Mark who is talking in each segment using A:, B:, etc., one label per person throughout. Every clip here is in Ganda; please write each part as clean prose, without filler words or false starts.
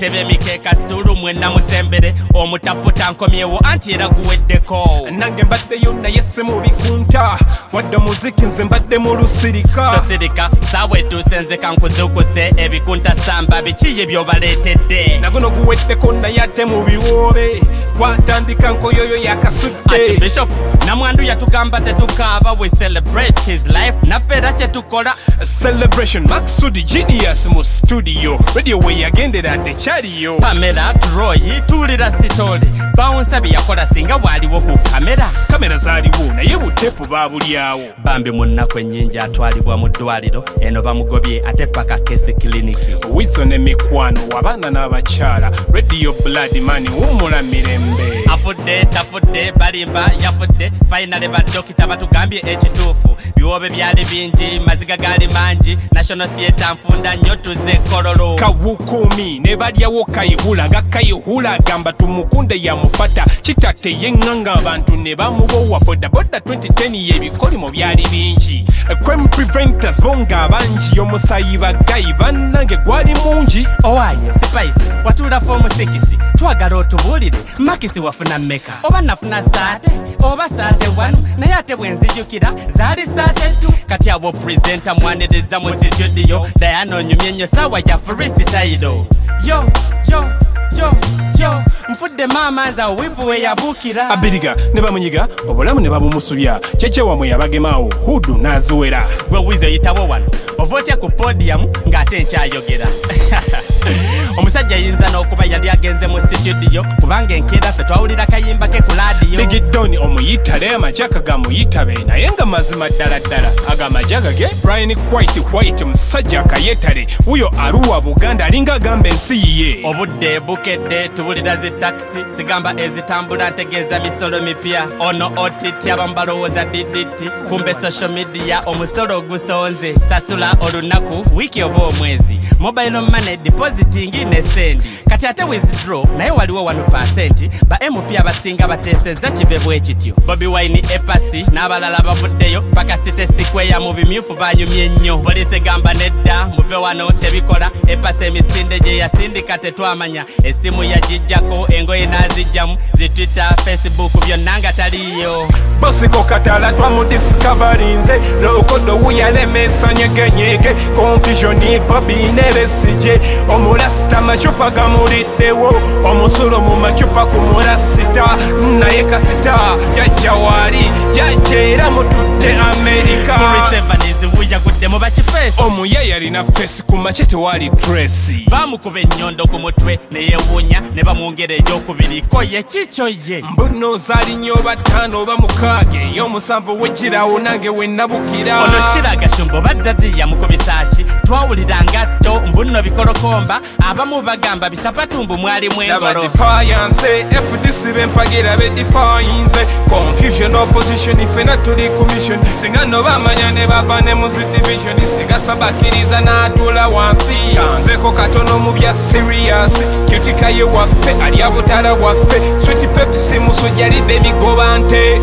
A: Entebe mikeka stulu mwena musembere omutaputa nkomyewo anti era guweddeko
B: nange mbaddeyo naye se mu bikunta wadde muziki nze mbadde mu lusirika
A: tosirika saawa etuuse nze kankuzukuse ebikunta samba bikiye byobaleetedde
B: naguno guweddeko naye ate mu biwoobe gwatandika nkoyoyo yakasudde
A: Archbishop namwandu yatugamba tetukaaba we celebrate his life naffe era kyetukola
B: celebration Maxudi Genius mu studio radio we yagendera tekyaliyo
A: Pamela Troy tulira sitoli bounce byakola singa waliwo ku kamera
B: zaaliwo naye butepu babulyawo
A: bambi munnaku ennyingi atwalibwa mu ddwaliro eno bamugobye ate paka kesi kiliniki
B: wizo ne mikwano abaana n'abakyala radio blood man wumula mirembe
A: afudde tafudde balimba yafudde finally badokita batugambye ekituufu biwobe byali bingi maziga gali mangi National Theatre nfunda nnyo tuze kololo
B: kawukumi ne balyawo kayihula nga kayihula agamba tumukunde yamufata kitatte yeŋŋanga abantu ne bamubowa bodaboda 2010 yebikolimo byali bingi crime preventers bonga abangi omusayi bagayi bannange gwali mungi
A: owaye Spice watula fomu 6 twagala otubuulire makisi wafuna mmeka oba nafuna saate oba saate 1 naye ate bwenzijukira zaali saate 2 kati abo presenta mwaniriza mu studio Diana onyumye nnyo saawa ya freestyle yo mfudde maama nza wivu we yabukira
B: abiriga ne bamunyiga obulamu ne bamumusubya kyekye wamwe yabagemaawo hudu n'aziwera
A: gwe wizo yitawo wano ova otya ku podium ng'ate nkyayogera omusajja yinza n'okuba yali agenze mu studio kubanga enkeera ffe twawulira kayimba ke ku laadiyo
B: Big Don omuyitale amajaka gamuyitabe naye nga mazima ddala ddala agamajaga ge Brian White musajja akayetale wuyo aruwa Buganda alinga agamba ensi yiye
A: obudde bukedde tubulira zi taxi sigamba ezitambula ntegeeza misolo mipya ono OTT abamu balowooza DDT kumbe social media omusolo ogusonze sasula olunaku wiiki oba omwezi mobile money depositing ne sendi kati ate withdraw naye waliwo 1% ba MP abasinga bateesezza kibe bwe kityo Bobi Wine epasi n'abalala bavuddeyo paka City Square mu bimyufu banyumye nnyo poliisi egamba nedda muve wano tebikola epasi emisinde gye yasindika tetwamanya esimu yagijjako engoye n'azijjamu zi Twitter Facebook byonna nga taliyo
B: bosiko katala twamudiscoverinze lokodo wuyalemesa nyegenyege confusion Bobi neresije omulasita machupa gamuliddewo omusulo mu machupa ku mulasita naye kasita yajja wali yajja mutudde Amerika
A: mu bakifeesi
B: omuye yalina feesi ku make tewali tresi
A: bamukuba ennyondo ku mutwe neyewuunya ne bamwongera egyokubiriko ye kikyo ye
B: mbuno zaali nnyo oba ttaano oba mukaaga ey'omusanvu wegirawo nange wenabukira
A: ono shiragashumba baddazi yamukubisaaki twawulira ngatto mbuno bikolokomba abamu bagamba bisapatumbu mwalimu engolo
B: defiance FDC bempagira be defiance confusion opposition ifena tuli commission singa no bamanya ne bava ne mu division singa sabakiriza n'atula wansi yanveko katono mu bya serious kyutika ye waffe ali abutala waffe sweet Pepsi musujja lidde migoba nte.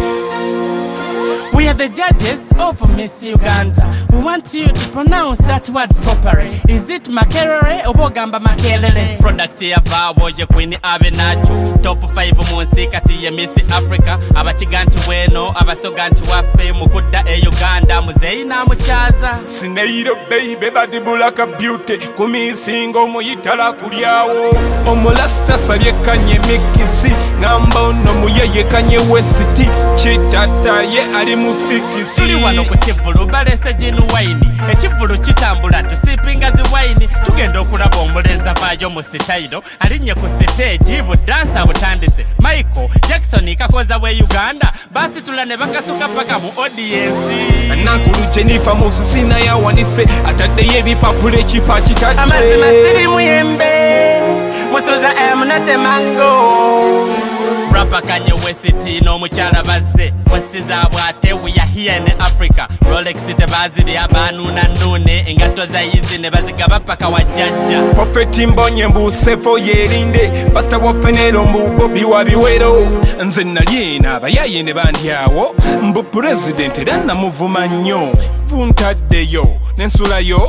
A: We are the judges of Miss Uganda. We want you to pronounce that word properly. Is it Makerere or Bogamba Makelele? Product ya Vawoje Queen Abenacho. Top 5 munsi kati ya Miss Africa. Abachiganti weno, abasoganti wafe. Mukuda Uganda, muzeyi na muchaza.
B: Sineiro baby badi bulaka beauty. Kumisingo muyitala kulyawo. Omulasta salye kanye mikisi. Ngamba ono muyeye kanye wesiti. Chitata ye ali mufikisi.
A: Tuli wano ku kivulu balese gin wine. Ekivulu kitambula tusipinga zi wine. Tugenda okulaba omulenzi avaayo mu sitayiro. Alinnye ku stage budansa butandise. Michael Jackson kakoza we Uganda. Basi tulane bakasuka paka mu audience.
B: Nankulu Jennifer Musisina yawanise. Atadde yebipapula ekipa kitadde.
A: Amazima siri muyembe. Musuza emunate mango. Rapper Kanye West no mukyala bazze westiza bwate we are here in Africa Rolex tebaziri abantu nanone engato za yizi ne bazigaba paka wajjajja
B: Prophet mbonye mbusefo yerinde Pastor wafenero mbubobi wabiwero nze nali n'abayaye ne bandyawo mbu president era namuvuma nnyo puntaddeyo nensulayo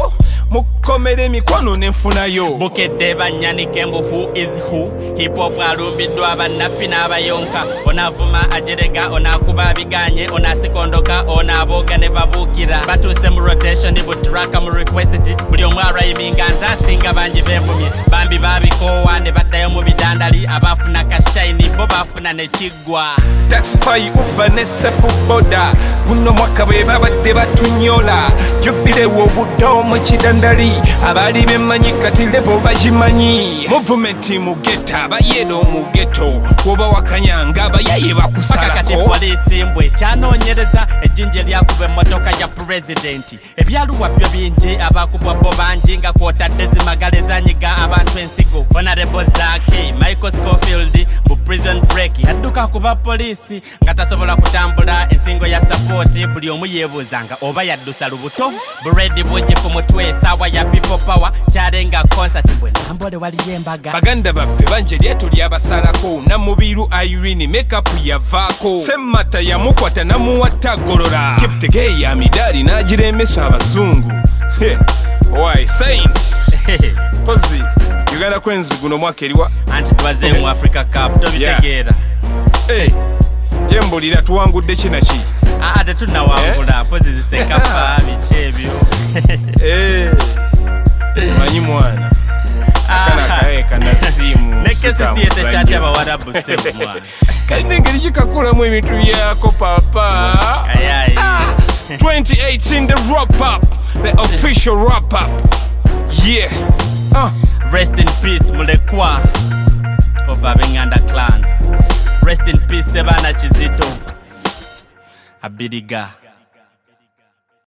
B: mukomere emikwano nenfunayo
A: bukedde banyanike mbu who is who hip hop alumbiddwa abannappi n'abayonka onaavuma ajerega onaakuba biganye onaasikondoka onaaboga ne babuukira batuuse mu rotation butraka mu request buli omu arayiminga nze asinga bangi beevumye bambi baabikoowa ne baddayo mu bidandali abaafuna kashayini bo baafuna ne kiggwa
B: taxify ubba ne sefuboda buno mwaka bwe babadde batunyola jubbirewo obuddo mu kidandali abaali bemmanyi kati levo bagimanyi movement mu geta bayero mu geto kuba wakanyanga abayaye bakusalako
A: kati poliisi mbwe ekyanoonyereza ejjinja lyakuba emmotoka ya pulezidenti ebyaluwa byo bingi abakubwa bo bangi nga kwotadde zimagala ezanyiga abantu ensigo honorable zaki michael scofield mu prison break yadduka kuba poliisi nga tasobola kutambula ensingo ya sapooti buli omu yeebuuzanga oba yaddusa lubuto buredi bujje ku mutwe esaawa ya people power kyalenga concert bwe ntambole waliyo embaga
B: baganda baffe banje lyeto lyabasalako namubiru irene makeup yavaako semmata yamukwata namuwatta golola kiptege ya midali n'agiremesa abazungu why saint pozi uganda kwenzi guno mwaka eriwa
A: anti twaze mu africa cup tobitegeera
B: yembulira tuwangudde kinaki
A: ate tunawangula pozi zisekafa biki ebyo
B: manyi mwana akana kaeka na simu
A: nekesisiyete kyati abawarabu sebu mwana
B: kalina engeri gikakulamu ebintu byako papa 2018 the wrap up the official wrap up yeah
A: rest in peace mulekwa of abenganda clan rest in peace sebana kizito abiriga